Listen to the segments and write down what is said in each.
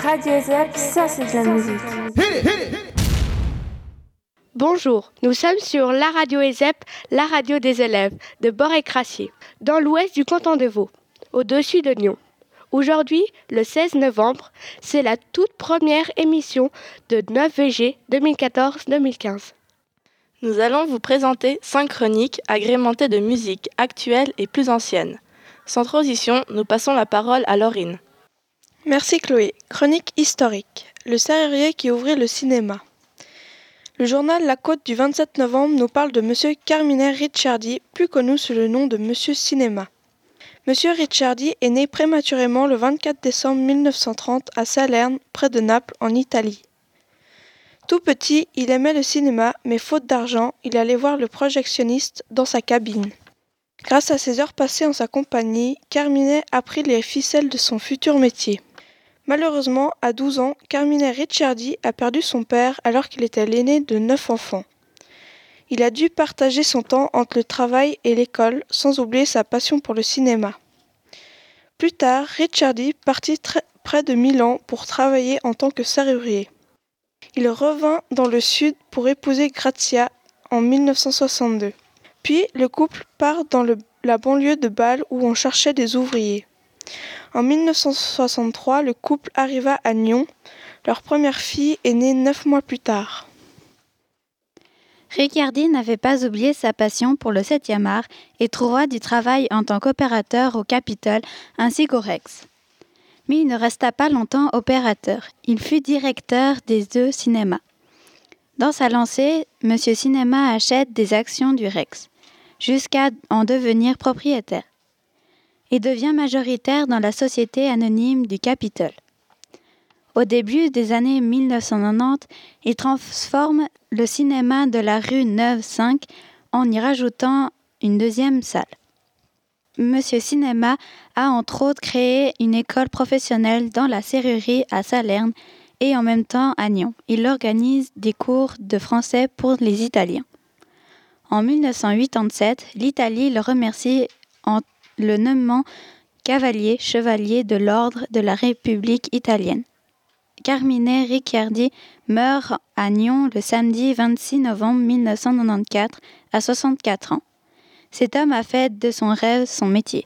Radio ESEP, ça c'est de la musique. Bonjour, nous sommes sur la radio ESEP, la radio des élèves de Boré-Crassier, dans l'ouest du canton de Vaud, au-dessus de Nyon. Aujourd'hui, le 16 novembre, c'est la toute première émission de 9VG 2014-2015. Nous allons vous présenter 5 chroniques agrémentées de musique actuelle et plus ancienne. Sans transition, nous passons la parole à Laurine. Merci Chloé. Chronique historique. Le serrurier qui ouvrit le cinéma. Le journal La Côte du 27 novembre nous parle de Monsieur Carminer Ricciardi, plus connu sous le nom de Monsieur Cinéma. Monsieur Ricciardi est né prématurément le 24 décembre 1930 à Salerne, près de Naples, en Italie. Tout petit, il aimait le cinéma, mais faute d'argent, il allait voir le projectionniste dans sa cabine. Grâce à ses heures passées en sa compagnie, Carminer apprit les ficelles de son futur métier. Malheureusement, à 12 ans, Carminer Ricciardi a perdu son père alors qu'il était l'aîné de 9 enfants. Il a dû partager son temps entre le travail et l'école, sans oublier sa passion pour le cinéma. Plus tard, Ricciardi partit près de Milan pour travailler en tant que serrurier. Il revint dans le sud pour épouser Grazia en 1962. Puis, le couple part dans la banlieue de Bâle où on cherchait des ouvriers. En 1963, le couple arriva à Nyon. Leur première fille est née 9 mois plus tard. Ricciardi n'avait pas oublié sa passion pour le 7e art et trouva du travail en tant qu'opérateur au Capitole ainsi qu'au Rex. Mais il ne resta pas longtemps opérateur. Il fut directeur des 2 cinémas. Dans sa lancée, M. Cinéma achète des actions du Rex, jusqu'à en devenir propriétaire, et devient majoritaire dans la société anonyme du Capitole. Au début des années 1990, il transforme le cinéma de la rue Neuve-5 en y rajoutant une 2e salle. Monsieur Cinéma a entre autres créé une école professionnelle dans la serrurerie à Salerne et en même temps à Nyon. Il organise des cours de français pour les Italiens. En 1987, l'Italie le remercie en le nommant chevalier de l'ordre de la République italienne. Carminer Ricciardi meurt à Nyon le samedi 26 novembre 1994 à 64 ans. Cet homme a fait de son rêve son métier.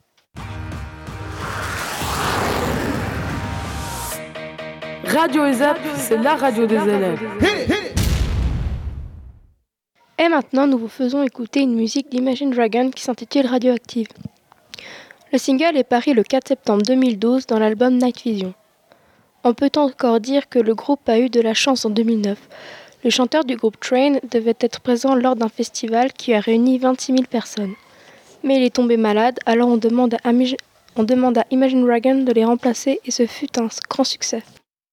Radio ESEP, c'est la radio des élèves. Et maintenant, nous vous faisons écouter une musique d'Imagine Dragons qui s'intitule Radioactive. Le single est paru le 4 septembre 2012 dans l'album Night Vision. On peut encore dire que le groupe a eu de la chance en 2009. Le chanteur du groupe Train devait être présent lors d'un festival qui a réuni 26 000 personnes. Mais il est tombé malade, alors on demande à Imagine Dragons de les remplacer et ce fut un grand succès.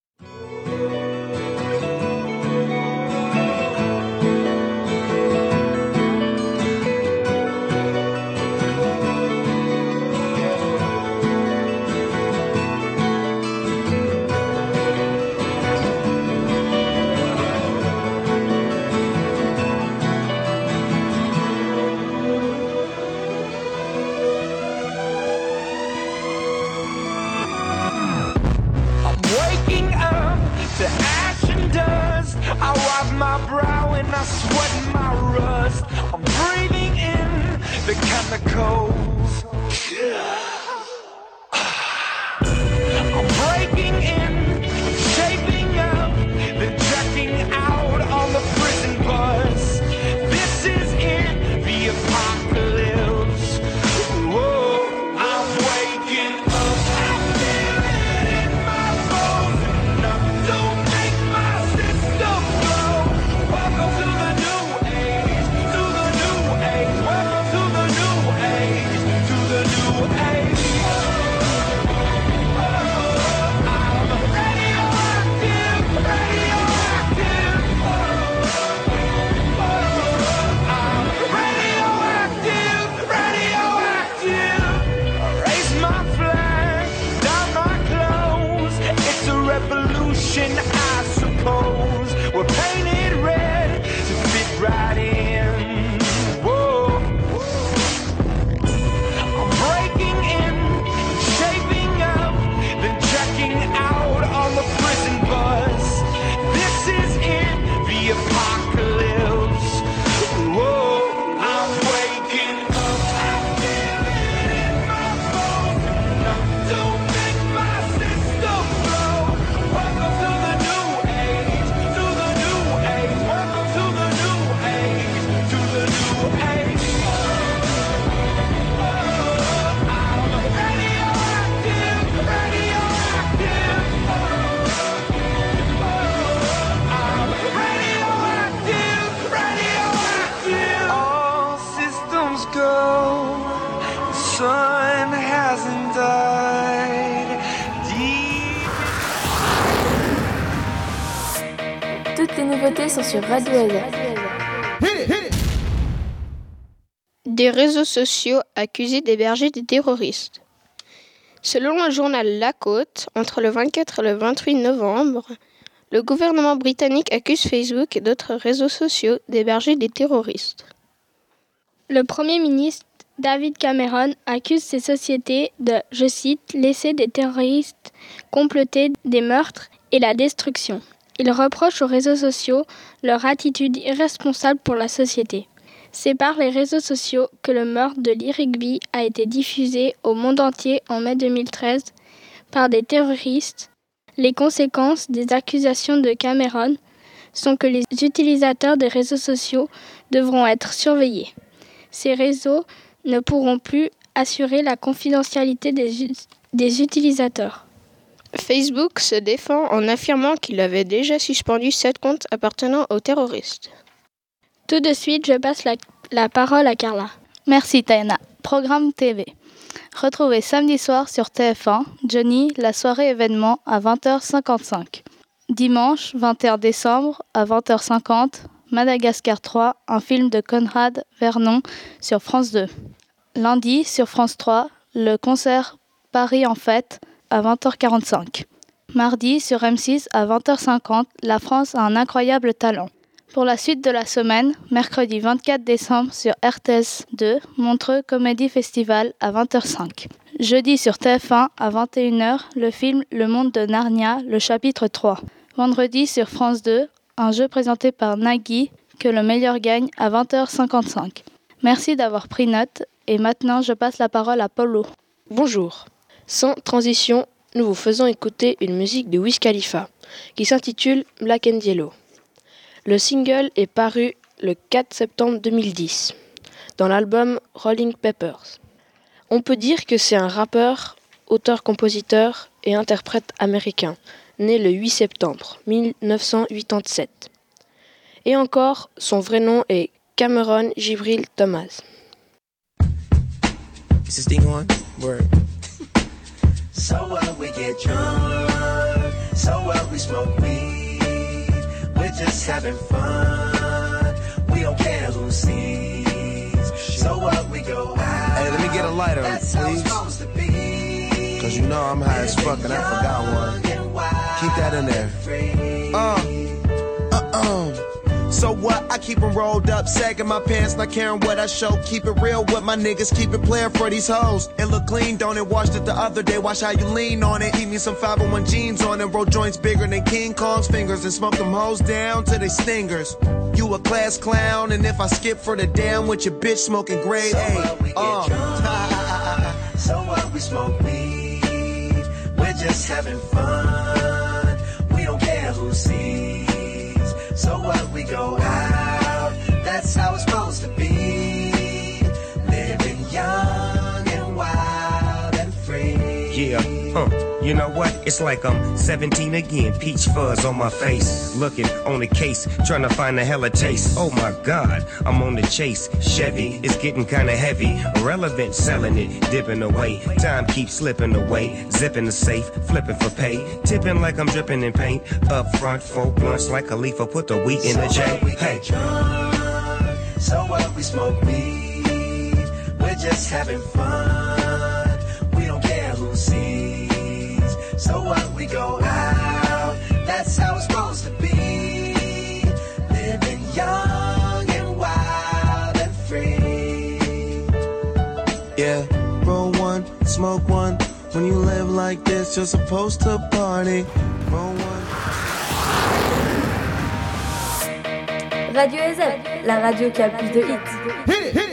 I wipe my brow and I sweat my rust. I'm breathing in the chemicals. I'm breaking in, shaping up, then checking out on the prison bus. This is it, the apocalypse. Whoa, I'm waking up. I feel it in my bones. Enough to make my system blow. Welcome to the new age, to the new age. Welcome to the new age. sun hasn't died deep. Toutes les nouveautés sont sur Radio Hasard. Des réseaux sociaux accusés d'héberger des terroristes. Selon le journal La Côte, entre le 24 et le 28 novembre, le gouvernement britannique accuse Facebook et d'autres réseaux sociaux d'héberger des terroristes. Le Premier ministre David Cameron accuse ces sociétés de, je cite, laisser des terroristes comploter des meurtres et la destruction. Il reproche aux réseaux sociaux leur attitude irresponsable pour la société. C'est par les réseaux sociaux que le meurtre de Lee Rigby a été diffusé au monde entier en mai 2013 par des terroristes. Les conséquences des accusations de Cameron sont que les utilisateurs des réseaux sociaux devront être surveillés. Ces réseaux ne pourront plus assurer la confidentialité des utilisateurs. Facebook se défend en affirmant qu'il avait déjà suspendu 7 comptes appartenant aux terroristes. Tout de suite, je passe la parole à Carla. Merci Taina. Programme TV. Retrouvez samedi soir sur TF1, Johnny, la soirée événement à 20h55. Dimanche, 21 décembre à 20h50, Madagascar 3, un film de Conrad Vernon sur France 2. Lundi, sur France 3, le concert Paris en fête à 20h45. Mardi, sur M6 à 20h50, La France a un incroyable talent. Pour la suite de la semaine, mercredi 24 décembre sur RTS 2, Montreux Comédie Festival à 20h05. Jeudi sur TF1 à 21h, le film Le Monde de Narnia, le chapitre 3. Vendredi sur France 2, un jeu présenté par Nagui, Que le meilleur gagne à 20h55. Merci d'avoir pris note et maintenant je passe la parole à Paulo. Bonjour. Sans transition, nous vous faisons écouter une musique de Wiz Khalifa qui s'intitule Black and Yellow. Le single est paru le 4 septembre 2010 dans l'album Rolling Peppers. On peut dire que c'est un rappeur, auteur-compositeur et interprète américain, né le 8 septembre 1987. Et encore, son vrai nom est Cameron Jibril Thomas. Is this thing on? Word. So what, we get drunk. So what, we smoke weed. We're just having fun. We don't care who sees. So what, we go out. Hey, let me get a lighter, that's please. Cause you know I'm high as fuck and I forgot one. Keep that in there. So what? I keep them rolled up, sagging my pants, not caring what I show. Keep it real with my niggas, keep it playing for these hoes. It look clean, don't it? Washed it the other day, watch how you lean on it. Keep me some 501 jeans on it, roll joints bigger than King Kong's fingers, and smoke them hoes down to they stingers. You a class clown, and if I skip for the damn with your bitch smoking grade A. So what, we smoke weed, we're just having fun. We don't care who sees. So what, we go out, that's how it's supposed to be. Living young and wild and free. Yeah, you know what? It's like I'm 17 again, peach fuzz on my face. Looking on the case, trying to find a hella taste. Oh my God, I'm on the chase. Chevy is getting kinda heavy. Irrelevant, selling it, dipping away. Time keeps slipping away. Zipping the safe, flipping for pay. Tipping like I'm dripping in paint. Up front, 4 blunts like a leaf. Put the wheat in the J. Hey. So what, we smoke weed. We're just having fun. We don't care who sees. So what, we go out, that's how it's supposed to be. Living young and wild and free. Yeah, roll one, smoke one. When you live like this, you're supposed to party. Roll one. Radio Hasard, la radio qui a le plus de hits.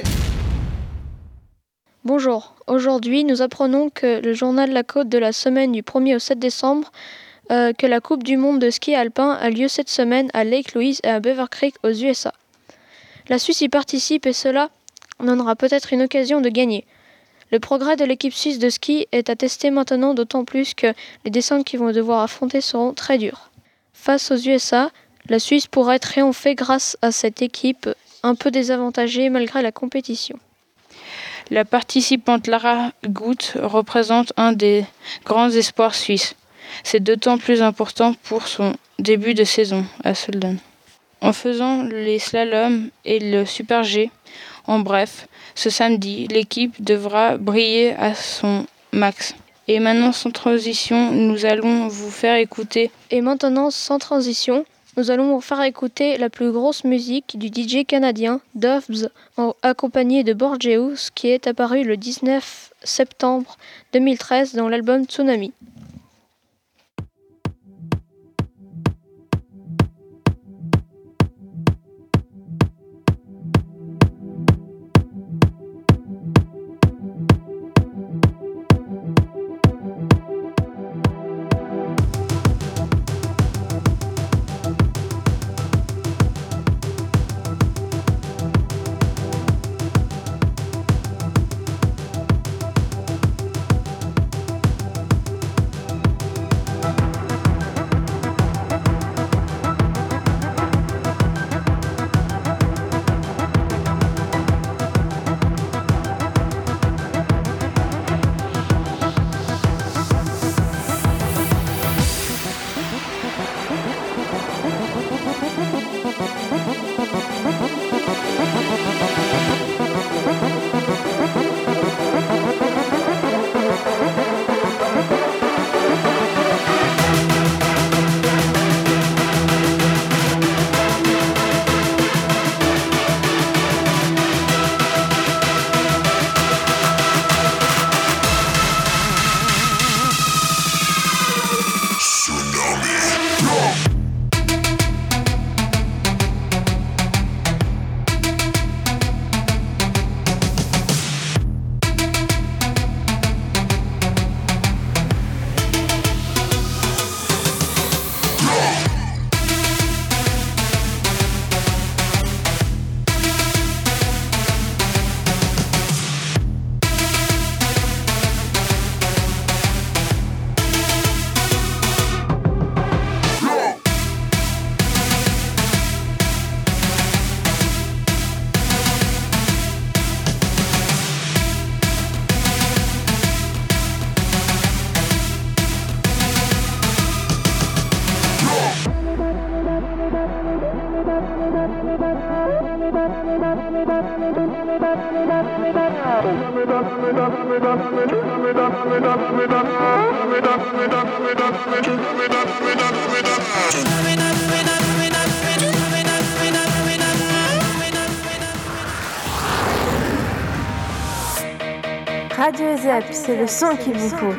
Bonjour, aujourd'hui nous apprenons que le journal La Côte de la semaine du 1er au 7 décembre que la Coupe du monde de ski alpin a lieu cette semaine à Lake Louise et à Beaver Creek aux USA. La Suisse y participe et cela donnera peut-être une occasion de gagner. Le progrès de l'équipe suisse de ski est attesté maintenant, d'autant plus que les descentes qu'ils vont devoir affronter seront très dures. Face aux USA, la Suisse pourrait triompher grâce à cette équipe un peu désavantagée malgré la compétition. La participante Lara Gut représente un des grands espoirs suisses. C'est d'autant plus important pour son début de saison à Solden. En faisant les slaloms et le Super G, en bref, ce samedi, l'équipe devra briller à son max. Et maintenant, sans transition, nous allons vous faire écouter la plus grosse musique du DJ canadien Doves, accompagné de Borgeous, qui est apparu le 19 septembre 2013 dans l'album Tsunami. Radio ZEP, c'est le son qu'il vous faut.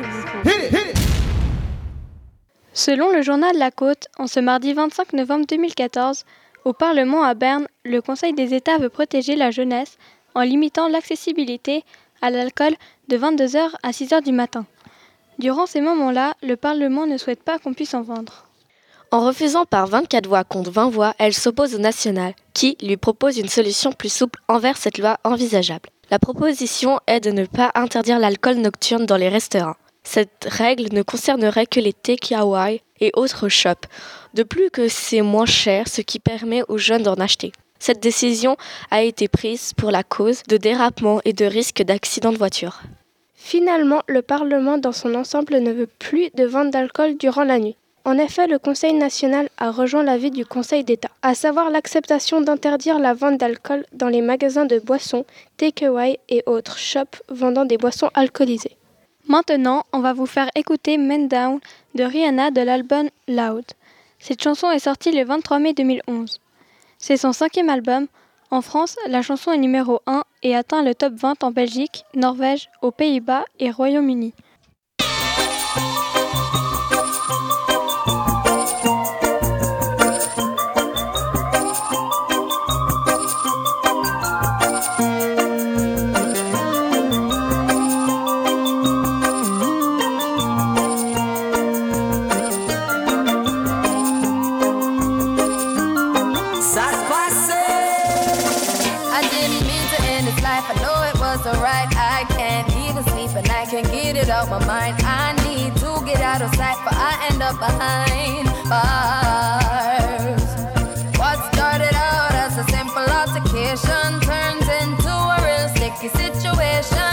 Selon le journal La Côte, en ce mardi 25 novembre 2014, au Parlement à Berne, le Conseil des États veut protéger la jeunesse en limitant l'accessibilité à l'alcool de 22h à 6h du matin. Durant ces moments-là, le Parlement ne souhaite pas qu'on puisse en vendre. En refusant par 24 voix contre 20 voix, elle s'oppose au national, qui lui propose une solution plus souple envers cette loi envisageable. La proposition est de ne pas interdire l'alcool nocturne dans les restaurants. Cette règle ne concernerait que les take-away et autres shops. De plus que c'est moins cher, ce qui permet aux jeunes d'en acheter. Cette décision a été prise pour la cause de dérapements et de risques d'accidents de voiture. Finalement, le Parlement dans son ensemble ne veut plus de vente d'alcool durant la nuit. En effet, le Conseil national a rejoint l'avis du Conseil d'État, à savoir l'acceptation d'interdire la vente d'alcool dans les magasins de boissons, take-away et autres shops vendant des boissons alcoolisées. Maintenant, on va vous faire écouter Man Down de Rihanna de l'album Loud. Cette chanson est sortie le 23 mai 2011. C'est son 5e album. En France, la chanson est numéro 1 et atteint le top 20 en Belgique, Norvège, aux Pays-Bas et Royaume-Uni. Out my mind, I need to get out of sight, but I end up behind bars. What started out as a simple altercation turns into a real sticky situation.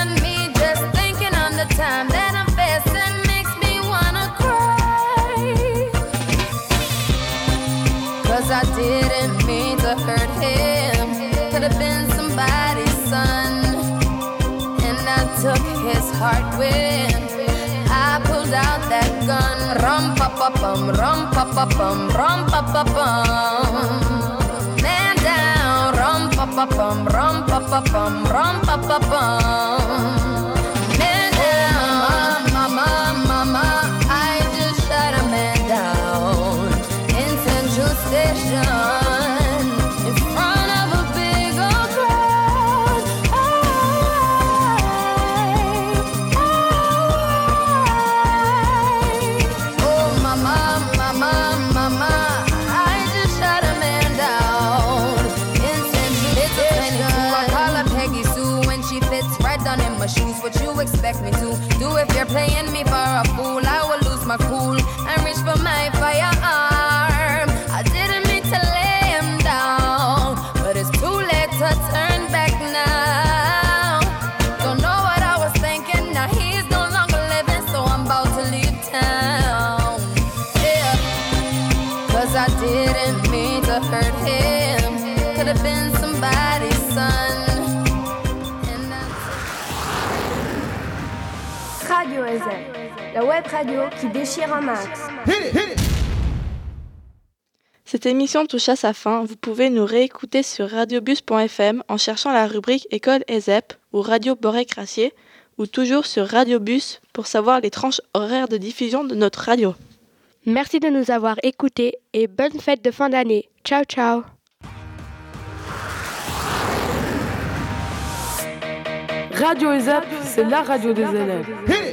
didn't mean to hurt him. Could have been somebody's son. And I took his heart when I pulled out that gun. Rum pa pa bum, rum pa pa bum, rum pa pa bum. Man down, rum pa pa bum, rum pa pa bum, rum pa pa bum. Man down, mama, mama, I just shot a man down in Central Station in front of a big old crowd. Oh, mama, mama, mama, I just shot a man down in Central Station. I call her Peggy Sue when she fits right down in my shoes. What you expect me to do if you're playing me for a fool? I will lose my cool and reach for my firearm. I didn't mean to lay him down, but it's too late to turn back now. Don't know what I was thinking, now he's no longer living, so I'm about to leave town. Yeah, 'cause I didn't mean to hurt him. Could have been somebody's son. Radio ESF, la web radio qui déchire un max. Cette émission touche à sa fin. Vous pouvez nous réécouter sur radiobus.fm en cherchant la rubrique École ESEP ou Radio Boré-Crassier ou toujours sur Radiobus pour savoir les tranches horaires de diffusion de notre radio. Merci de nous avoir écoutés et bonne fête de fin d'année. Ciao ciao. Radio ESAP, c'est la radio des élèves.